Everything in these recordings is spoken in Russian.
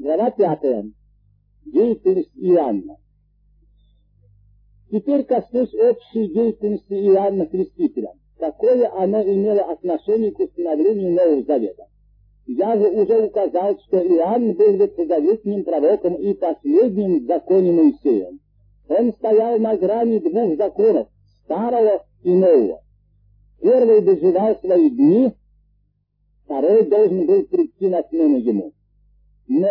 Глава 5. Деятельность Иоанна. Теперь коснусь общей деятельности Иоанна Крестителя. Какое оно имело отношение к установлению Нового Завета? Я же уже указал, что Иоанн был ветхозаветным пророком и последним в законе Моисея. Он стоял на грани двух законов, старого и нового. Первый доживал свои дни, второй должен был прийти на смену ему. На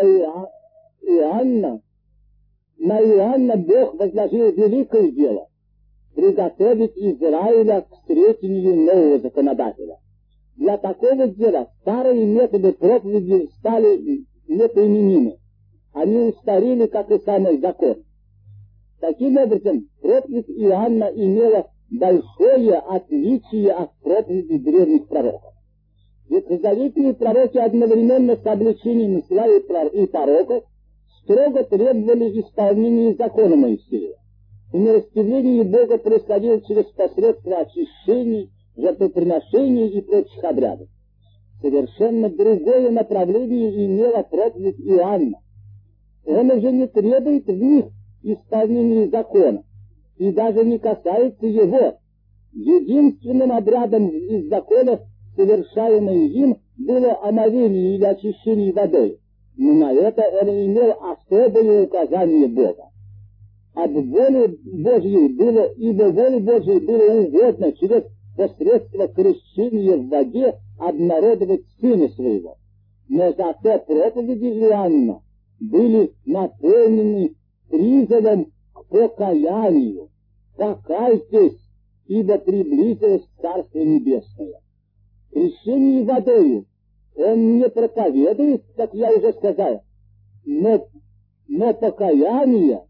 Иоанна Бог возложил великое дело — приготовить Израиля к встретению нового законодателя. Для такого дела старые методы проповеди стали неприменимы. Они устарели, как и самый закон. Таким образом, проповедь Иоанна имела большое отличие от проповеди древних пророков. Ветхозаветные пророки одновременно с обличением зла и пороков строго требовали исполнения закона Моисея. Умилостивление Бога происходило через посредство очищений, жертвоприношений и прочих обрядов. Совершенно другое направление имела проповедь Иоанна. Он уже не требует в них исполнения закона и даже не касается его. Единственным обрядом из законов, совершаемым им, было омовение или очищение водой. Но на это он имел особое указание Бога. От воли Божьей было, ибо воле Божьей было угодно через посредство крещения в воде обнародовать Сына Своего. Но зато проповеди Иоанна были наполнены призывом к покаянию. Покайтесь, ибо приблизилось Царство Небесное. Крещение водою он не проповедует, как я уже сказал, но покаяние,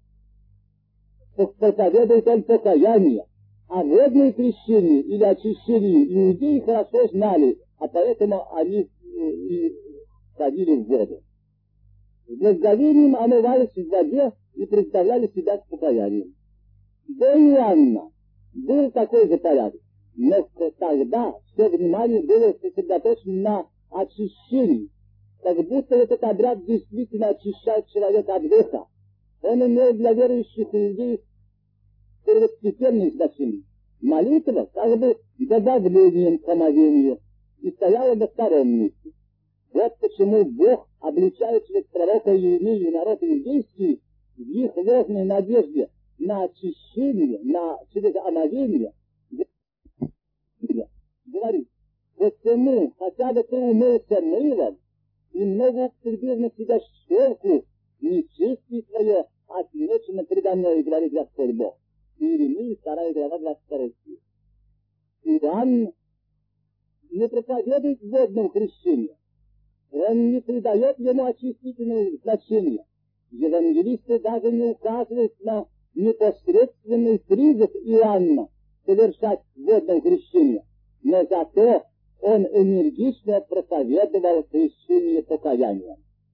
проповедует он покаяние, а водное крещение или очищение иудеи хорошо знали, а поэтому они и ходили в воду. С благоговением омывались в воде и представляли себя с покаянием. До Иоанна был такой же порядок, но тогда все внимание было сосредоточено на очищении, как будто этот обряд действительно очищает человека от греха. Он имел для верующих людей первостепенное значение. Молитва как бы добавлением к омовению и стояла на втором месте. Вот почему Бог обличает через пророка Иеремию народ иудейский в их ложной надежде на очищение, через омовение. Говорит: почему, хотя бы ты умылся мылом и много употребил на себя щелку, нечестие твое отмечено предо мной, говорит Господь Бог. Иеремия, 2 глава, 22 стих. Иоанн не проповедует водного крещения. Он не придает ему очистительного значения. Евангелисты даже не указывают на непосредственный призыв Иоанна совершать водное крещение, но зато он энергично проповедовал крещение покаяния.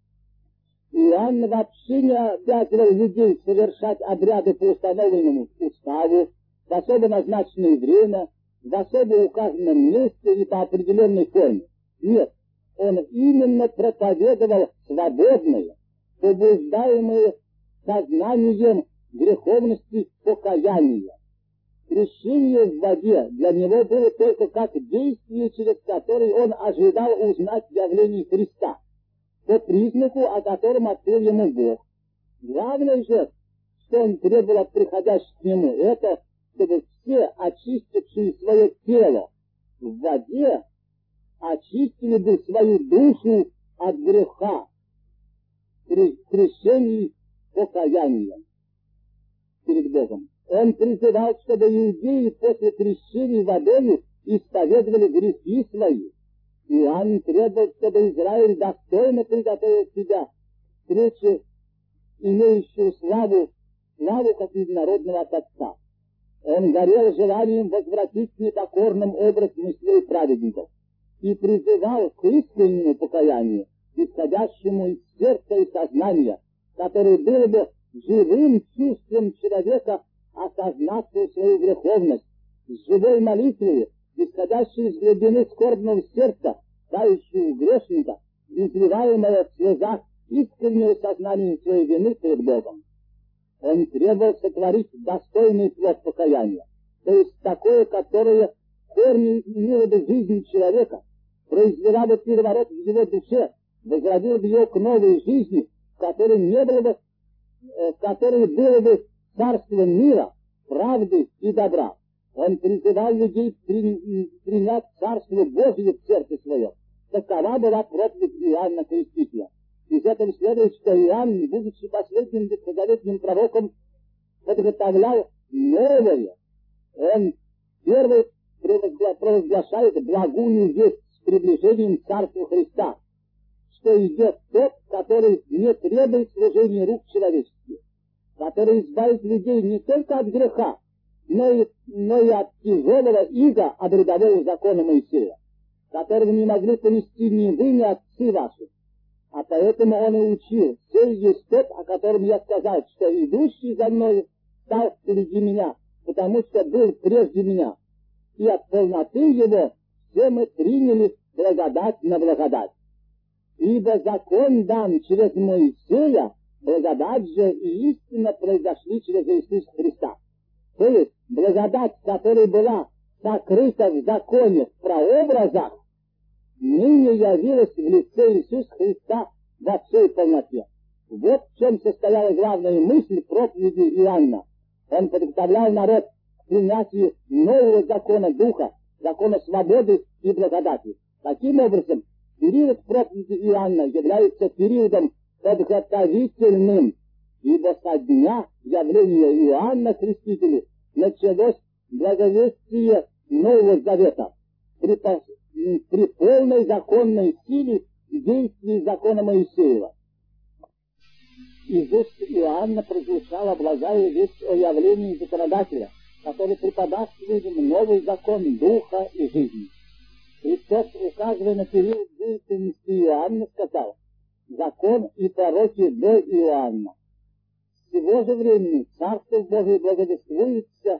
Иоанн вообще не обязывал людей совершать обряды по установленному уставу, в особо назначенное время, в особо указанном месте и по определенной форме. Нет, он именно проповедовал свободное, побуждаемое сознанием греховности покаяния. Крещение в воде для него было только как действие, через которое он ожидал узнать явление Христа, по признаку, о котором открыл ему Бог. Главное же, что он требовал от приходящих к нему, это, чтобы все, очистившие свое тело в воде, очистили бы свою душу от греха, крещение покаяния перед Богом. Он призывал, чтобы иудеи после крещения водою исповедовали грехи свои. Иоанн требовал, чтобы Израиль достойно приготовил себя к встрече, имеющую славу как единородного от Отца. Он горел желанием возвратить к непокорным образ мыслей праведников и призывал к искреннему покаянию, исходящему из сердца и сознания, которое было бы живым чувством человека, осознавшего свою греховность, с живой молитвой, исходящей из глубины скорбного сердца, тающего грешника, изливаемого в слезах искреннего сознания своей вины перед Богом. Он требовал сотворить достойный плод покаяния, то есть такое, которое в корне изменило бы жизнь человека, произвела бы переворот в его душе, возродила бы его к новой жизни, в которой не было бы, в которой было бы царство мира, правды и добра. Он призывал людей принять царство Божие в церкви свое. Такова была проповедь Иоанна Крестителя. Из этого следует, что Иоанн, будучи последним ветхозаветным пророком, подготовлял новое. Он первый провозглашает благую весть с приближением Царства Христа, что идет тот, который не требует служения рук человеческих, который избавит людей не только от греха, но и от тяжелого ига обрядового закона Моисея, которого не могли понести ни вы, ни отцы ваши. А поэтому он и учил: сей есть тот, о котором я сказал, что идущий за мной стал впереди меня, потому что был прежде меня. И от полноты его все мы приняли благодать на благодать. Ибо закон дан через Моисея, благодать же и истина произошли через Иисуса Христа. То есть благодать, которая была сокрыта в законе в прообразах, ныне явилась в лице Иисуса Христа во всей полноте. Вот в чем состояла главная мысль проповеди Иоанна. Он подготовлял народ к принятию нового закона Духа, закона свободы и благодати. Таким образом, период проповеди Иоанна является периодом подготовительным, ибо со дня явления Иоанна Крестителя началось благовестие Нового Завета при полной законной силе действий закона Моисеева. Из уст Иоанна прозвучала благая весть о явлении законодателя, который преподаст людям новый закон духа и жизни. Христос, указывая на период деятельности Иоанна, сказал: закон и пророки до Иоанна. С сего же времени Царство Божие благовествуется,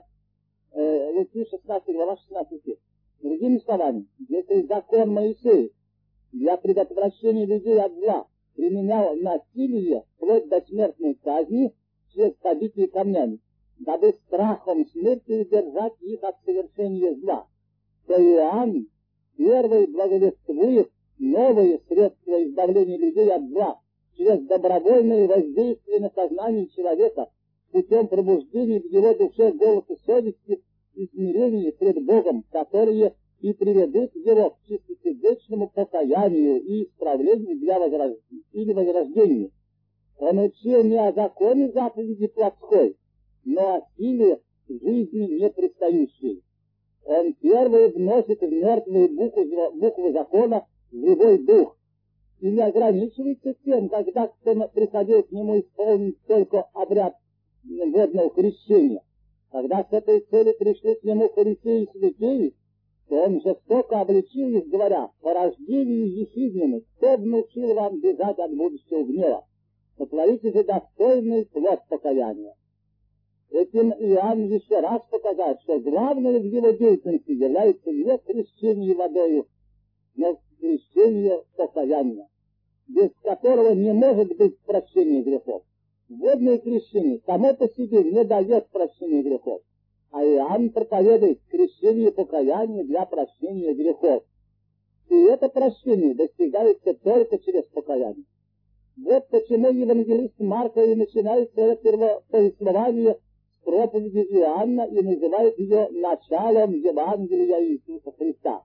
Луки 16 глава 16 стих. Другими словами, если закон Моисея для предотвращения людей от зла применял насилие вплоть до смертной казни через побитие камнями, дабы страхом смерти держать их от совершения зла, то Иоанн первый благовествует новые средства избавления людей от зла через добровольное воздействие на сознание человека путем пробуждения в его душе голоса совести и смирения пред Богом, которые и приведут его к чистосердечному покаянию и исправлению или возрождению. Он учил не о законе заповеди плотской, но о силе жизни непредстающей. Он первый вносит в мертвые буквы закона живой дух и не ограничивается тем, когда кто приходил к нему исполнить только обряд водного крещения. Когда с этой целью пришли к нему фарисеи и святеи, то он жестоко обличил их, говоря: по рождению ехидному, кто внушил вам бежать от будущего гнева? Сотворите же достойный плод покаяния. Этим Иоанн еще раз показал, что главное в его деятельности является не крещение водою, но крещение покаяния, без которого не может быть прощения грехов. Водное крещение само по себе не дает прощения грехов, а Иоанн проповедует крещение покаяния для прощения грехов. И это прощение достигается только через покаяние. Вот почему евангелист Марка и начинает свое повествование с проповеди Иоанна и называет ее началом Евангелия Иисуса Христа.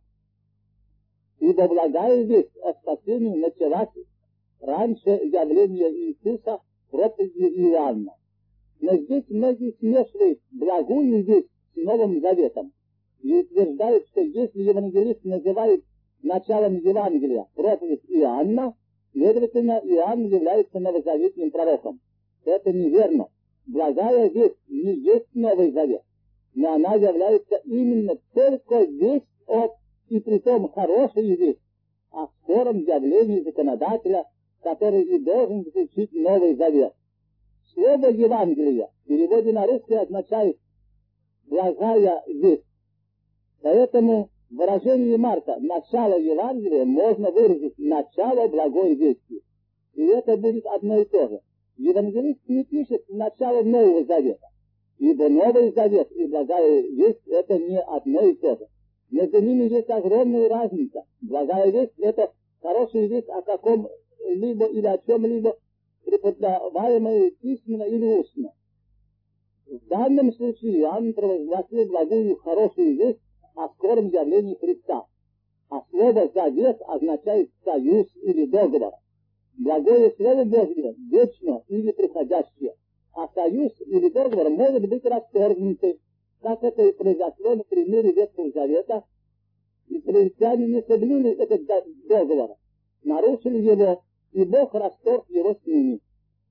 Ибо благая весть о спасении началась раньше явления Иисуса проповеди Иоанна. Но здесь многие смешивают благую весть с Новым Заветом и утверждают, что если евангелист называет началом Евангелия проповедь Иоанна, следовательно, Иоанн является новозаветным пророком. Это неверно. Благая весть не есть Новый Завет, но она является именно только весть и притом хорошая весть о скором явлении законодателя, который и должен заключить Новый Завет. Слово Евангелие в переводе на русский означает благая весть. Поэтому выражение Марка «начало Евангелия» можно выразить «начало благой вести». И это будет одно и то же. Евангелист не пишет начало Нового Завета. Ибо Новый Завет и благая весть — это не одно и то же. Между ними есть огромная разница. Благая весть — это хорошая весть о каком-либо или о чем-либо, преподаваемое письменно или устно. В данном случае Иоанн провозгласил благую хорошую весть о скором явлении Христа. А слово «завет» означает «союз» или «договор». Благое Слово Божье вечно или приходящее, а союз или договор может быть расторгнутый, как это и произошло на примере Ветхого Завета. Израильтяне не соблюли этот договор, нарушили его, и Бог расторг его с ними.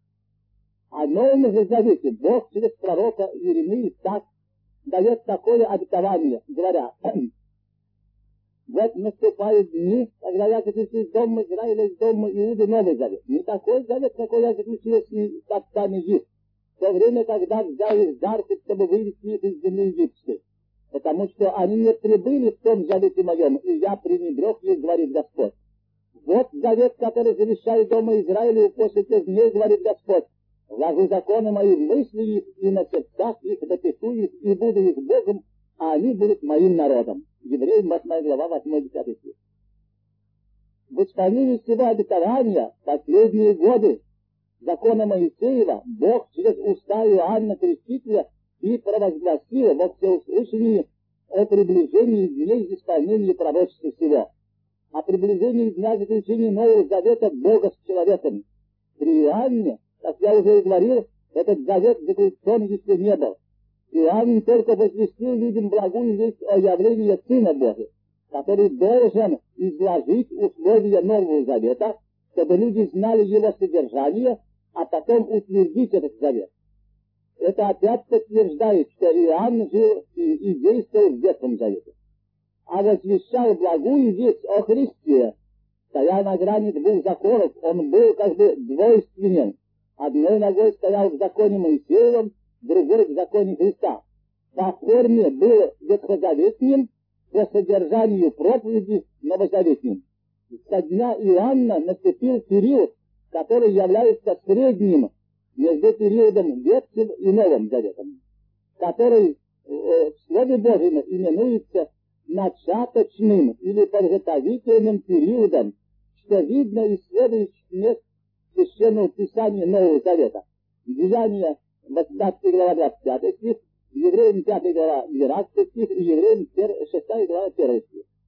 А в Новом же Завете Бог через пророка Иеремии так дает такое обетование, говоря: вот наступают дни, когда я заключу с домом Израиля и с домом Иуды Новый Завет. Не такой завет, какой я заключил с ними, как сами их, в то время, когда взял их жаркий, чтобы вывести их из земли египетской. Потому что они не прибыли в том завете моем, и я пренебрег их, говорит Господь. Вот завет, который завещаю дома Израилю после тех дней, говорит Господь. Вложу законы мои в мысли их, и на сердцах их допишу их, и буду их Богом, а они будут моим народом. Евреям 8 глава, 8-10 стих. В исполнении всего обетования последние годы закона Моисеева Бог через уста Иоанна Крестителя и провозгласил во всеуслышании о приближении дней исполнения пророчества всего, о приближении дня заключения Нового Завета Бога с человеком. При Иоанне, как я уже и говорил, этот завет заключен еще не был. Иоанн только возвестил людям благую весть о явлении Сына Божия, который должен изложить условия Нового Завета, чтобы люди знали его содержание, а потом утвердить этот завет. Это опять подтверждает, что Иоанн жил и действовал в Ветхом Завете. А возвещал благую весть о Христе, стоя на грани двух законов, он был как бы двойственен. Одной ногой стоял в законе Моисеевом, другой в законе Христа. По форме был ветхозаветним, по содержанию проповеди новозаветним. Со дня Иоанна наступил период, который является средним между периодом Ветхим и Новым Заветом, который в Слове Божьем именуется начаточным или подготовительным периодом, что видно из следующих мест Священного Писания Нового Завета. Деяния 18 глава 25 стих, Евреям 5 глава 12 стих и Евреям 6 глава 1 стих.